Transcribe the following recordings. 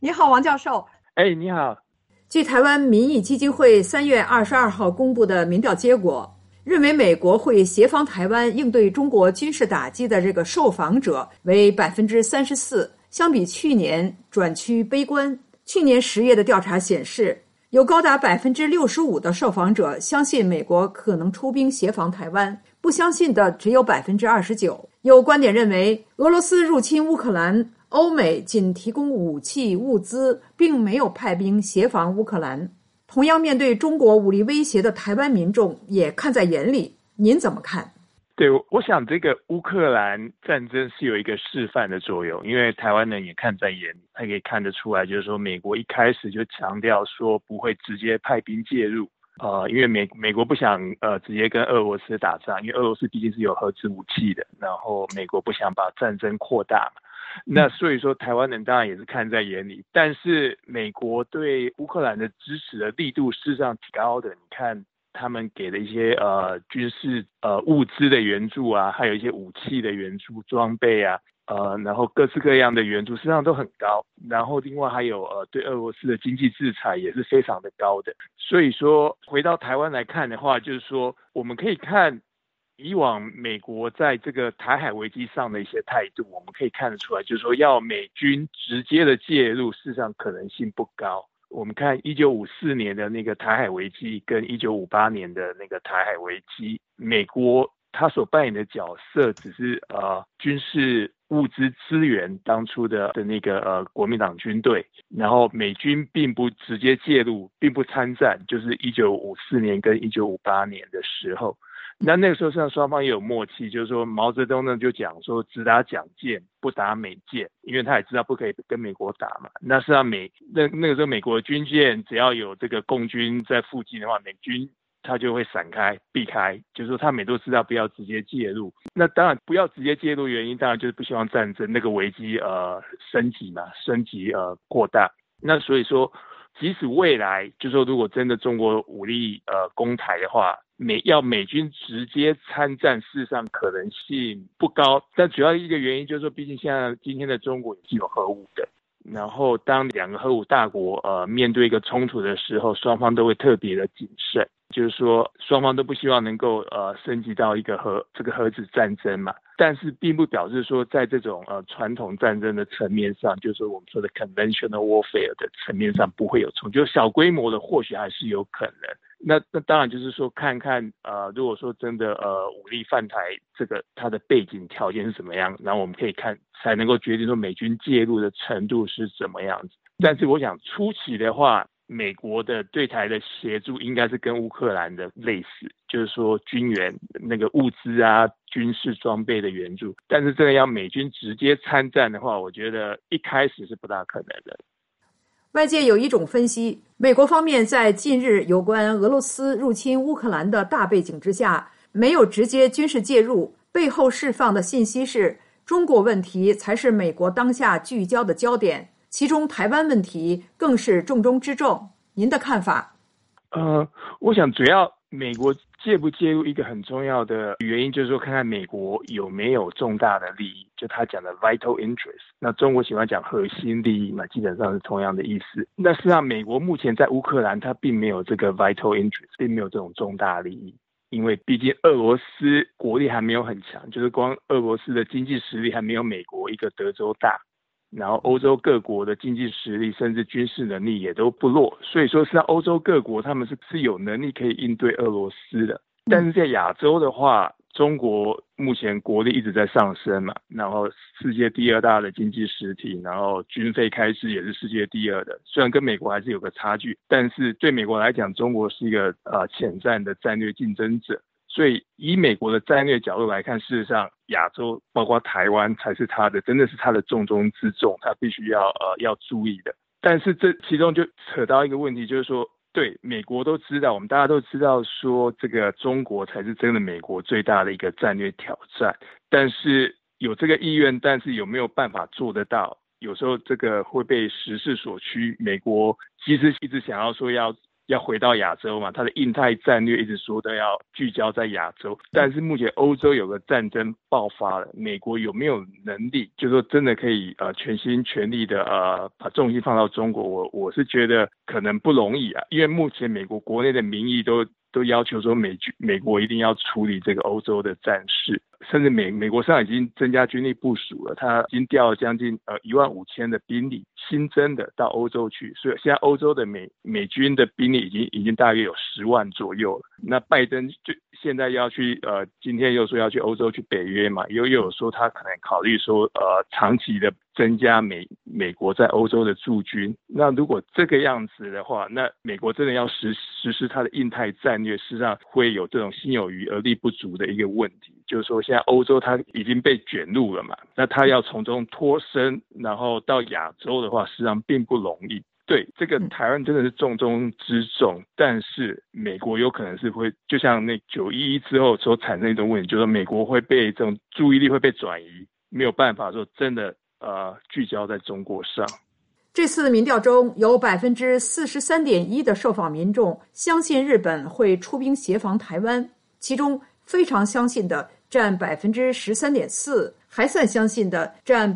你好，王教授。 哎，你好。 据台湾民意基金会3月22号公布的民调结果，认为美国会协防台湾应对中国军事打击的这个受访者为34%，相比去年转趋悲观。去年10月的调查显示，有高达65%的受访者相信美国可能出兵协防台湾，不相信的只有29%。有观点认为，俄罗斯入侵乌克兰，欧美仅提供武器物资，并没有派兵协防乌克兰。同样面对中国武力威胁的台湾民众也看在眼里，您怎么看？ 对，我想这个乌克兰战争是有一个示范的作用，因为台湾人也看在眼里，他可以看得出来，就是说美国一开始就强调说不会直接派兵介入，因为美国不想直接跟俄罗斯打仗，因为俄罗斯毕竟是有核子武器的，然后美国不想把战争扩大嘛。那所以说台湾人当然也是看在眼里，但是美国对乌克兰的支持的力度事实上挺高的。你看他们给的一些军事物资的援助啊，还有一些武器的援助、装备啊，然后各式各样的援助实际上都很高。然后另外还有对俄罗斯的经济制裁也是非常的高的。所以说回到台湾来看的话，就是说我们可以看以往美国在这个台海危机上的一些态度，我们可以看得出来，就是说要美军直接的介入，事实上可能性不高。我们看1954年的那个台海危机跟1958年的那个台海危机，美国他所扮演的角色只是军事物资支援当初的那个国民党军队，然后美军并不直接介入，并不参战，就是1954年跟1958年的时候。那个时候实际上双方也有默契，就是说毛泽东呢就讲说只打蒋舰不打美舰，因为他也知道不可以跟美国打嘛。那实际上那个时候美国的军舰只要有这个共军在附近的话，美军他就会闪开避开，就是说他们都知道不要直接介入。那当然不要直接介入原因当然就是不希望战争那个危机升级扩大。那所以说即使未来就是说如果真的中国武力攻台的话，美军直接参战事实上可能性不高，但主要一个原因就是说毕竟现在今天的中国也是有核武的，然后当两个核武大国面对一个冲突的时候，双方都会特别的谨慎，就是说双方都不希望能够升级到一个这个核子战争嘛。但是并不表示说在这种传统战争的层面上，就是说我们说的 conventional warfare 的层面上不会有冲突，就小规模的或许还是有可能。那当然就是说看看如果说真的武力犯台，这个它的背景条件是怎么样，然后我们可以看才能够决定说美军介入的程度是怎么样子。但是我想初期的话，美国的对台的协助应该是跟乌克兰的类似，就是说军援那个物资啊、军事装备的援助。但是这个要美军直接参战的话，我觉得一开始是不大可能的。 外界有一种分析，美国方面在近日有关俄罗斯入侵乌克兰的大背景之下，没有直接军事介入，背后释放的信息是中国问题才是美国当下聚焦的焦点，其中台湾问题更是重中之重。您的看法？ 我想主要美国介不介入一个很重要的原因就是说看看美国有没有重大的利益，就他讲的 vital interest。 那中国喜欢讲核心利益嘛，基本上是同样的意思。那事实上美国目前在乌克兰它并没有这个 vital interest， 并没有这种重大利益，因为毕竟俄罗斯国力还没有很强，就是光俄罗斯的经济实力还没有美国一个德州大，然后欧洲各国的经济实力甚至军事能力也都不弱，所以说是欧洲各国他们是有能力可以应对俄罗斯的。但是在亚洲的话，中国目前国力一直在上升嘛，然后世界第二大的经济实体，然后军费开支也是世界第二的，虽然跟美国还是有个差距，但是对美国来讲，中国是一个潜在的战略竞争者。所以以美国的战略角度来看，事实上亚洲包括台湾才是真的是他的重中之重，他必须要注意的。但是这其中就扯到一个问题，就是说对美国都知道，我们大家都知道说这个中国才是真的美国最大的一个战略挑战，但是有这个意愿，但是有没有办法做得到，有时候这个会被时势所趋。美国其实一直想要说要要回到亚洲嘛，它的印太战略一直说的要聚焦在亚洲，但是目前欧洲有个战争爆发了，美国有没有能力，就是说真的可以全心全力的把重心放到中国，我是觉得可能不容易啊，因为目前美国国内的民意都要求说美国一定要处理这个欧洲的战事，甚至美国上已经增加军力部署了，它已经调了将近15000的兵力新增的到欧洲去，所以现在欧洲的美军的兵力已经大约有10万左右了。那拜登就现在要去今天又说要去欧洲去北约嘛，又有说他可能考虑说长期的增加美国在欧洲的驻军。那如果这个样子的话，那美国真的要实施它的印太战略，事实上会有这种心有余而力不足的一个问题，就是说现在欧洲它已经被卷入了嘛，那它要从中脱身，然后到亚洲的话，实际上并不容易。对，这个台湾真的是重中之重，但是美国有可能是会就像那911之后所产生一种问题，就是美国会被这种注意力会被转移，没有办法说真的聚焦在中国上。 这次民调中有 43.1% 的受访民众相信日本会出兵协防台湾，其中非常相信的占 13.4%， 还算相信的占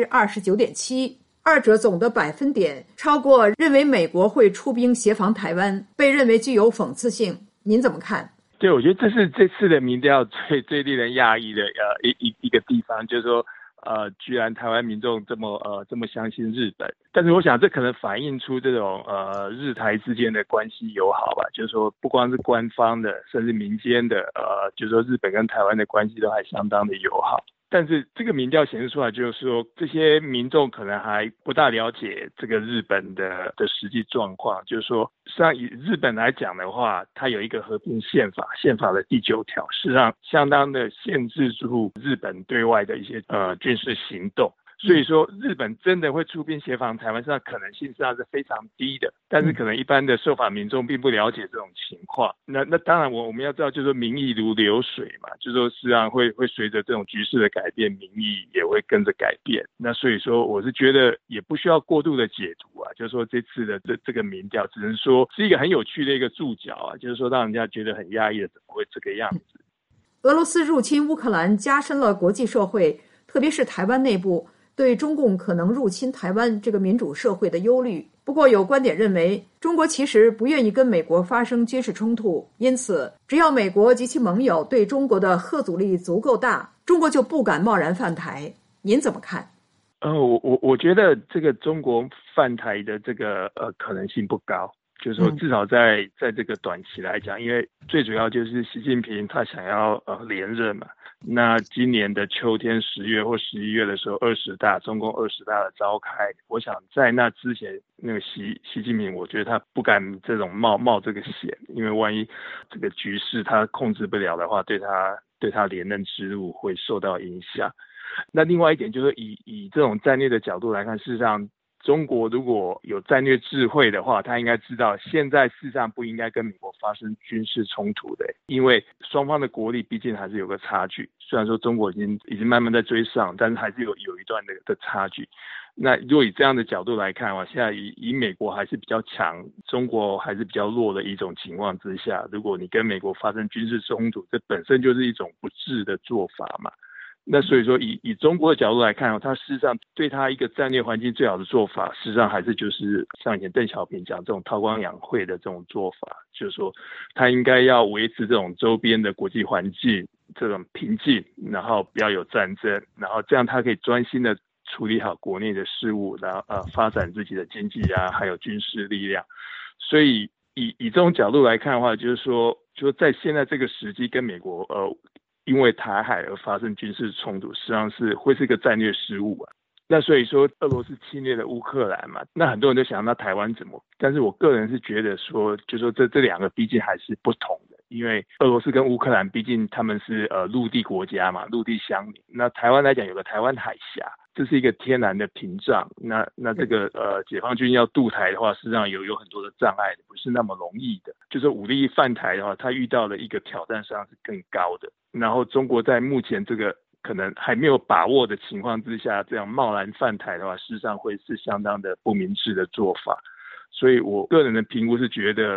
29.7%。二者总的百分点超过认为美国会出兵协防台湾，被认为具有讽刺性。您怎么看？ 对，我觉得这是这次的民调最令人讶异的一个地方，就是说居然台湾民众这么相信日本，但是我想这可能反映出这种日台之间的关系友好吧，就是说不光是官方的，甚至民间的就是说日本跟台湾的关系都还相当的友好。但是这个民调显示出来，就是说这些民众可能还不大了解这个日本的实际状况。就是说，实际上以日本来讲的话，它有一个和平宪法，宪法的第9条，实际上相当的限制住日本对外的一些军事行动。所以说，日本真的会出兵协防台湾，实际上可能性实际上是非常低的。但是可能一般的受访民众并不了解这种情况。那当然我们要知道，就是说民意如流水嘛，就是说实际上会随着这种局势的改变，民意也会跟着改变。那所以说，我是觉得也不需要过度的解读啊，就是说这次的这个民调，只能说是一个很有趣的一个注脚啊，就是说让人家觉得很压抑的，怎么会这个样子？ 俄罗斯入侵乌克兰，加深了国际社会，特别是台湾内部对中共可能入侵台湾这个民主社会的忧虑。不过有观点认为，中国其实不愿意跟美国发生军事冲突，因此只要美国及其盟友对中国的吓阻力足够大，中国就不敢贸然犯台。您怎么看？ 我觉得这个中国犯台的这个可能性不高。就是说至少在这个短期来讲，因为最主要就是习近平他想要连任嘛。那今年的秋天10月或11月的时候中共20大的召开，我想在那之前，那个习近平我觉得他不敢这种冒这个险，因为万一这个局势他控制不了的话，对他连任之路会受到影响。那另外一点就是以这种战略的角度来看，事实上中国如果有战略智慧的话，他应该知道现在事实上不应该跟美国发生军事冲突的，因为双方的国力毕竟还是有个差距。虽然说中国已经慢慢在追上，但是还是有一段的差距。那如果以这样的角度来看的话，现在以美国还是比较强，中国还是比较弱的一种情况之下，如果你跟美国发生军事冲突，这本身就是一种不智的做法嘛。那所以说以中国的角度来看，它事实上对它一个战略环境最好的做法，事实上还是就是像以前邓小平讲这种韬光养晦的这种做法，就是说它应该要维持这种周边的国际环境这种平静，然后不要有战争，然后这样它可以专心的处理好国内的事务，然后发展自己的经济啊，还有军事力量。所以以这种角度来看的话，就是说在现在这个时机跟美国因为台海而发生军事冲突，实际上是会是一个战略失误啊。那所以说俄罗斯侵略了乌克兰嘛，那很多人都想那台湾怎么？但是我个人是觉得说，就说这两个毕竟还是不同的，因为俄罗斯跟乌克兰毕竟他们是陆地国家嘛，陆地相邻。那台湾来讲有个台湾海峡，这是一个天然的屏障。那这个解放军要渡台的话，实际上有很多的障碍，不是那么容易的。就是武力犯台的话，他遇到的一个挑战实际上是更高的。然后中国在目前这个可能还没有把握的情况之下，这样贸然犯台的话，事实上会是相当的不明智的做法。所以我个人的评估是觉得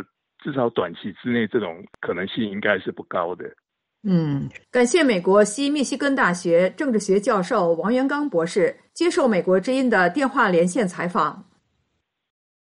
至少短期之内这种可能性应该是不高的。 感谢美国西密西根大学政治学教授王元刚博士接受美国之音的电话连线采访。